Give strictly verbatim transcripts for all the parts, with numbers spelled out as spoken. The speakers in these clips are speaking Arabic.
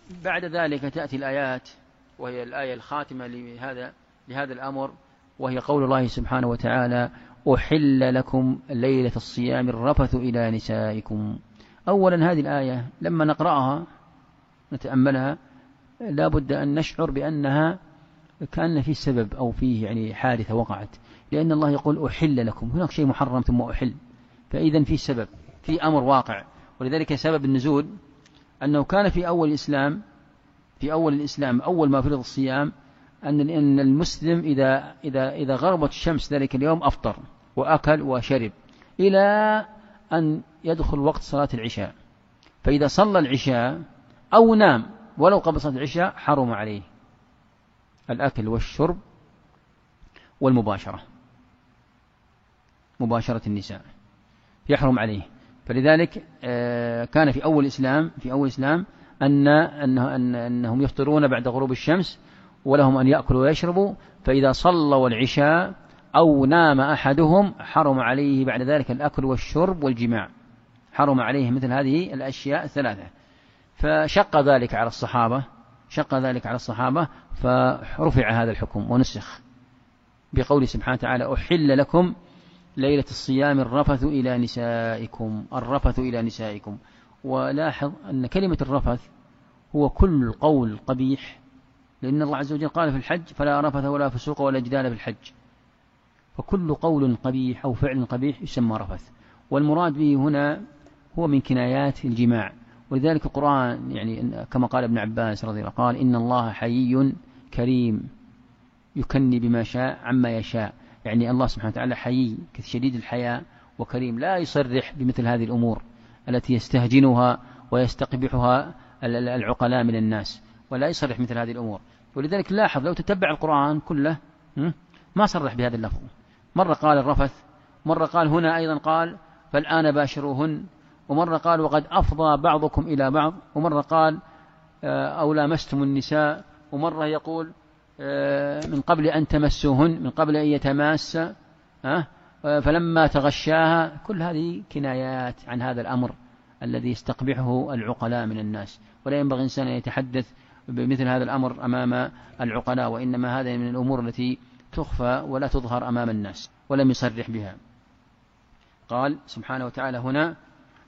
بعد ذلك تأتي الآيات، وهي الآية الخاتمة لهذا لهذا الأمر، وهي قول الله سبحانه وتعالى: أحل لكم ليلة الصيام الرفث إلى نسائكم. أولا هذه الآية لما نقرأها نتأملها لا بد أن نشعر بأنها كأن في سبب أو فيه يعني حادثة وقعت، لأن الله يقول أحل لكم، هناك شيء محرم ثم أحل، فإذا في سبب، في أمر واقع. ولذلك سبب النزول أنه كان في أول الإسلام في أول الإسلام أول ما فرض الصيام أن أن المسلم إذا إذا إذا غربت الشمس ذلك اليوم أفطر وأكل وشرب إلى أن يدخل وقت صلاة العشاء، فإذا صلى العشاء أو نام ولو قبل صلاة العشاء حرم عليه الأكل والشرب والمباشرة، مباشرة النساء يحرم عليه. فلذلك كان في أول الإسلام في أول الإسلام أن أنه أن أنهم يفطرون بعد غروب الشمس ولهم أن يأكلوا ويشربوا، فإذا صلوا العشاء أو نام أحدهم حرم عليه بعد ذلك الأكل والشرب والجماع، حرم عليه مثل هذه الأشياء الثلاثة. فشق ذلك على الصحابة شق ذلك على الصحابة فرفع هذا الحكم ونسخ بقول سبحانه وتعالى: أحل لكم ليلة الصيام الرفث إلى نسائكم، الرفث إلى نسائكم. ولاحظ أن كلمة الرفث هو كل قول قبيح، لأن الله عز وجل قال في الحج: فلا رفث ولا فسوق ولا جدال في الحج، فكل قول قبيح أو فعل قبيح يسمى رفث. والمراد به هنا هو من كنايات الجماع. ولذلك القرآن يعني كما قال ابن عباس رضي الله عنه قال: إن الله حيي كريم يكني بما شاء عما يشاء، يعني الله سبحانه وتعالى حيي شديد الحياء وكريم، لا يصرح بمثل هذه الأمور التي يستهجنها ويستقبحها العقلاء من الناس، ولا يصرح مثل هذه الأمور. ولذلك لاحظ لو تتبع القرآن كله ما صرح بهذا اللفظ، مرة قال الرفث، مرة قال هنا أيضا قال فالآن باشروهن، ومرة قال وقد أفضى بعضكم إلى بعض، ومرة قال أو لامستم النساء، ومرة يقول من قبل أن تمسوهن، من قبل أن يتماس فلما تغشاها. كل هذه كنايات عن هذا الأمر الذي يستقبحه العقلاء من الناس، ولا ينبغي إنسان أن يتحدث بمثل هذا الأمر أمام العقلاء، وإنما هذا من الأمور التي تخفى ولا تظهر أمام الناس، ولم يصرح بها. قال سبحانه وتعالى هنا: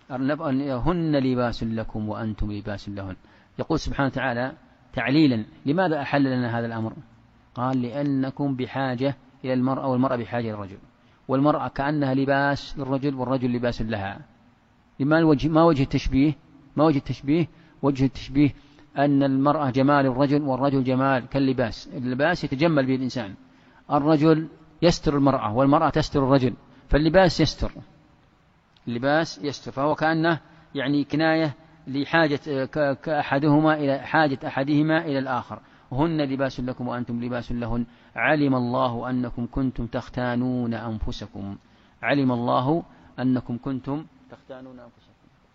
هن لباس لكم وأنتم لباس لهن. يقول سبحانه وتعالى تعليلا لماذا أحل لنا هذا الأمر؟ قال: لأنكم بحاجة إلى المرأة والمرأة بحاجة للرجل، والمرأة كأنها لباس للرجل والرجل لباس لها. لما الوجه ما وجه التشبيه؟ ما وجه التشبيه؟ وجه التشبيه أن المرأة جمال الرجل والرجل جمال كاللباس، اللباس يتجمل به الإنسان، الرجل يستر المرأة والمرأة تستر الرجل، فاللباس يستر اللباس يستر، فهو كأنه يعني كناية لحاجة كأحدهما إلى حاجة أحدهما إلى الآخر. هن لباس لكم وأنتم لباس لهن، علم الله أنكم كنتم تختانون أنفسكم، علم الله أنكم كنتم تختانون أنفسكم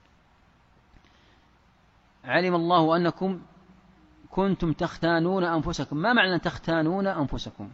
علم الله أنكم كنتم تختانون أنفسكم. ما معنى تختانون أنفسكم؟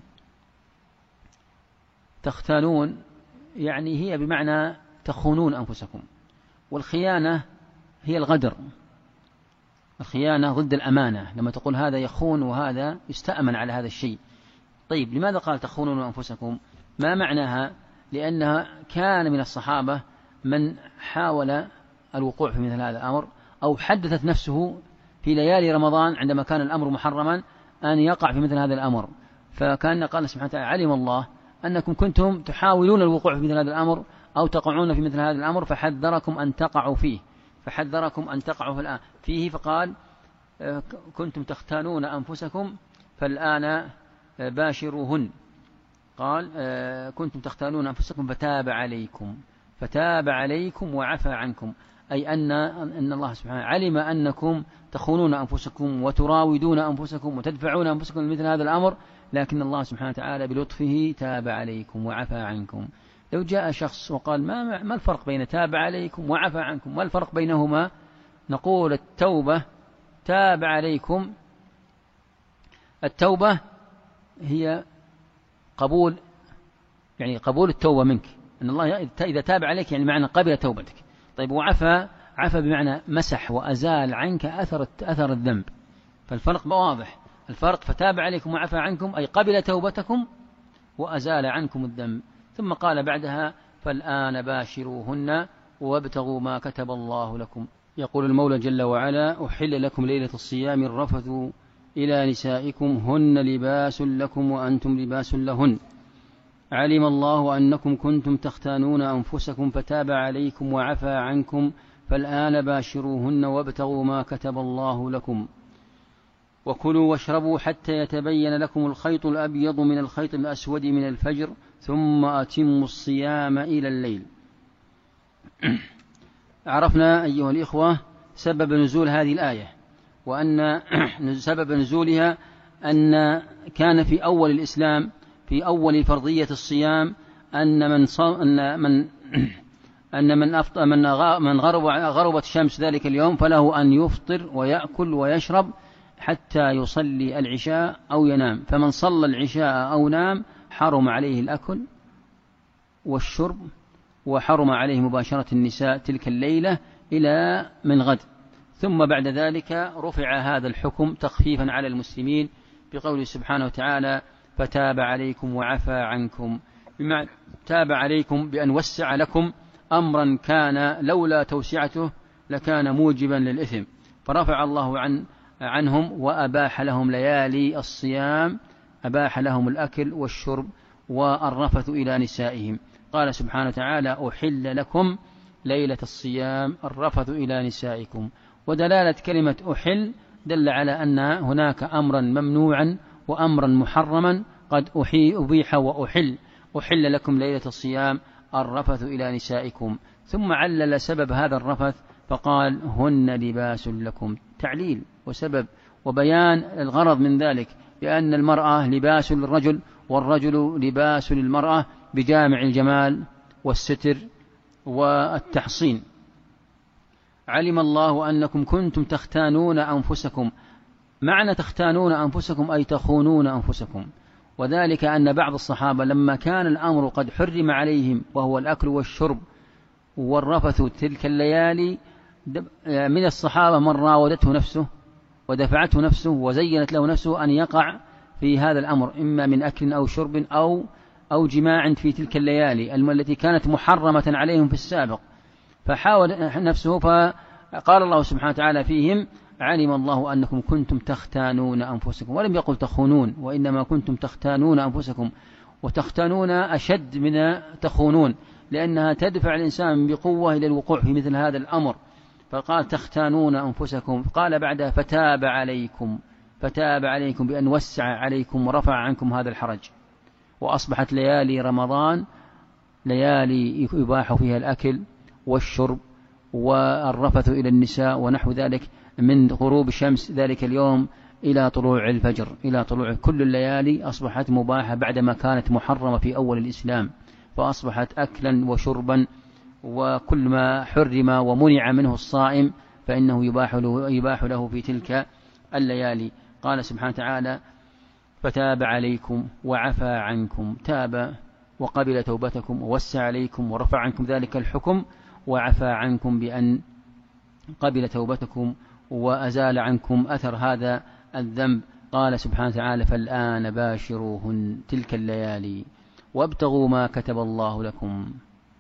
تختانون يعني هي بمعنى تخونون أنفسكم، والخيانة هي الغدر، الخيانة ضد الأمانة، لما تقول هذا يخون وهذا يستأمن على هذا الشيء. طيب لماذا قال تخونون أنفسكم؟ ما معناها؟ لأنها كان من الصحابة من حاول الوقوع في مثل هذا الأمر، أو حدثت نفسه في ليالي رمضان عندما كان الأمر محرما أن يقع في مثل هذا الأمر، فكان قال سبحانه وتعالى: علم الله أنكم كنتم تحاولون الوقوع في مثل هذا الأمر أو تقعون في مثل هذا الأمر فحذركم أن تقعوا فيه فحذركم أن تقعوا في الآن فيه فقال: كنتم تختانون أنفسكم فالآن باشروهن. قال: كنتم تختانون أنفسكم فتاب عليكم فتاب عليكم وعفى عنكم، أي أن أن الله سبحانه علم أنكم تخونون أنفسكم وتراودون أنفسكم وتدفعون أنفسكم لمثل هذا الأمر، لكن الله سبحانه وتعالى بلطفه تاب عليكم وعفى عنكم. لو جاء شخص وقال: ما ما الفرق بين تاب عليكم وعفى عنكم؟ ما الفرق بينهما؟ نقول: التوبة تاب عليكم، التوبة هي قبول، يعني قبول التوبة منك، أن الله إذا تاب عليك يعني معنى قبل توبتك. طيب وعفى عفى بمعنى مسح وأزال عنك أثر أثر الذنب، فالفرق واضح. الفرق فتاب عليكم وعفى عنكم أي قبل توبتكم وأزال عنكم الذنب. ثم قال بعدها فالآن باشروهن وابتغوا ما كتب الله لكم. يقول المولى جل وعلا أحل لكم ليلة الصيام الرفث إلى نسائكم هن لباس لكم وأنتم لباس لهن علم الله أنكم كنتم تختانون أنفسكم فتاب عليكم وعفى عنكم فالآن باشروهن وابتغوا ما كتب الله لكم وكلوا واشربوا حتى يتبين لكم الخيط الأبيض من الخيط الأسود من الفجر ثم أتموا الصيام إلى الليل. عرفنا أيها الإخوة سبب نزول هذه الآية، وأن سبب نزولها أن كان في أول الإسلام في أول فرضية الصيام أن من أن من أن من أفطر من من غرب غربت الشمس ذلك اليوم فله أن يفطر ويأكل ويشرب حتى يصلي العشاء أو ينام، فمن صلى العشاء أو نام حرم عليه الأكل والشرب وحرم عليه مباشرة النساء تلك الليلة إلى من غد. ثم بعد ذلك رفع هذا الحكم تخفيفا على المسلمين بقوله سبحانه وتعالى فتاب عليكم وعفى عنكم، بمعنى تاب عليكم بأن وسع لكم أمرا كان لولا توسعته لكان موجبا للإثم، فرفع الله عن عنهم وأباح لهم ليالي الصيام، أباح لهم الأكل والشرب والرفث إلى نسائهم. قال سبحانه وتعالى أحل لكم ليلة الصيام الرفث إلى نسائكم، ودلالة كلمة أحل دل على أن هناك أمرا ممنوعا وأمرا محرما قد أبيح وأحل. أحل لكم ليلة الصيام الرفث إلى نسائكم، ثم علل سبب هذا الرفث فقال هن لباس لكم، تعليل وسبب وبيان الغرض من ذلك بأن المرأة لباس للرجل والرجل لباس للمرأة بجامع الجمال والستر والتحصين. علم الله أنكم كنتم تختانون أنفسكم، معنى تختانون أنفسكم أي تخونون أنفسكم، وذلك أن بعض الصحابة لما كان الأمر قد حرم عليهم وهو الأكل والشرب والرفث تلك الليالي، من الصحابة من راودته نفسه ودفعته نفسه وزينت له نفسه أن يقع في هذا الأمر إما من أكل أو شرب أو أو جماع في تلك الليالي التي كانت محرمة عليهم في السابق، فحاول نفسه. فقال الله سبحانه وتعالى فيهم علم الله أنكم كنتم تختانون أنفسكم، ولم يقل تخونون وإنما كنتم تختانون أنفسكم، وتختانون أشد من تخونون لأنها تدفع الإنسان بقوة إلى الوقوع في مثل هذا الأمر، فقال تختانون أنفسكم. قال بعدها فتاب عليكم، فتاب عليكم بأن وسع عليكم ورفع عنكم هذا الحرج، وأصبحت ليالي رمضان ليالي يباح فيها الأكل والشرب والرفث إلى النساء ونحو ذلك من غروب الشمس ذلك اليوم إلى طلوع الفجر، إلى طلوع كل الليالي أصبحت مباحة بعدما كانت محرمة في أول الإسلام، فأصبحت أكلا وشربا، وكل ما حرم ومنع منه الصائم فإنه يباح له, يباح له في تلك الليالي. قال سبحانه وتعالى فتاب عليكم وعفى عنكم، تاب وقبل توبتكم ووسع عليكم ورفع عنكم ذلك الحكم وعفى عنكم بأن قبل توبتكم وأزال عنكم أثر هذا الذنب. قال سبحانه وتعالى فالآن باشروهن تلك الليالي وابتغوا ما كتب الله لكم.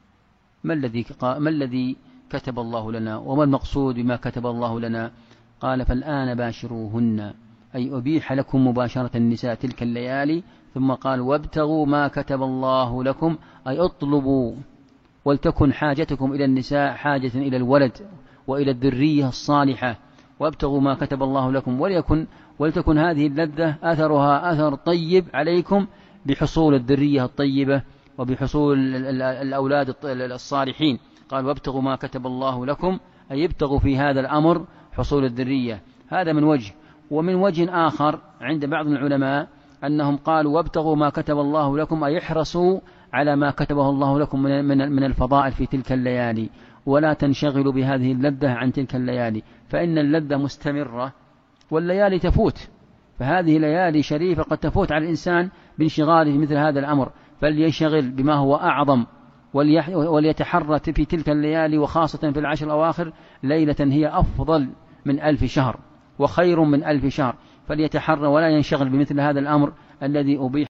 ما الذي ما الذي كتب الله لنا وما المقصود بما كتب الله لنا؟ قال فالآن باشروهن أي أبيح لكم مباشرة النساء تلك الليالي، ثم قال وابتغوا ما كتب الله لكم أي اطلبوا، ولتكن حاجتكم إلى النساء حاجة إلى الولد وإلى الذرية الصالحة، وابتغوا ما كتب الله لكم، وليكن ولتكن هذه اللذة أثرها أثر طيب عليكم بحصول الذرية الطيبة وبحصول الأولاد الصالحين. قال وابتغوا ما كتب الله لكم أي يبتغوا في هذا الأمر حصول الذرية. هذا من وجه، ومن وجه آخر عند بعض العلماء أنهم قالوا وابتغوا ما كتب الله لكم أي احرصوا على ما كتبه الله لكم من من الفضائل في تلك الليالي، ولا تنشغلوا بهذه اللذة عن تلك الليالي، فإن اللذة مستمرة والليالي تفوت، فهذه ليالي شريفة قد تفوت على الإنسان بانشغاله في مثل هذا الأمر، فلينشغل بما هو أعظم وليتحرى في تلك الليالي وخاصة في العشر الأواخر ليلة هي أفضل من ألف شهر وخير من ألف شهر، فليتحرى ولا ينشغل بمثل هذا الأمر الذي أبيح